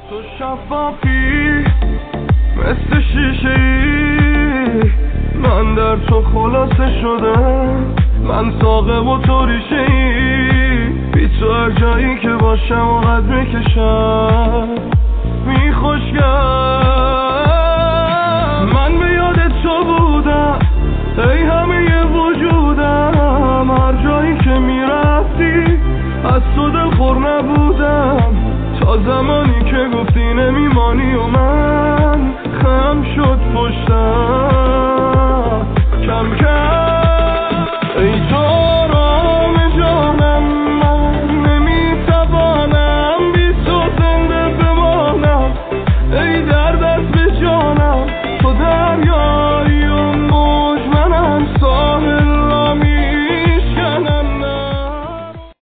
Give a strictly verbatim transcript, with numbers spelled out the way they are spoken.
تو شفافی مثل شیشه ای، من در تو خلاصه شدم. من ساقه و تو ریشه ای، بی تو هر جایی که باشم و قد میکشم میخوشگم. من به یاد تو بودم ای همه وجودم، هر جایی که میرفتی از تو دلخور نبودم، تا زمانی که گفتی نمیمانی و من خم شد پشتم. کم کم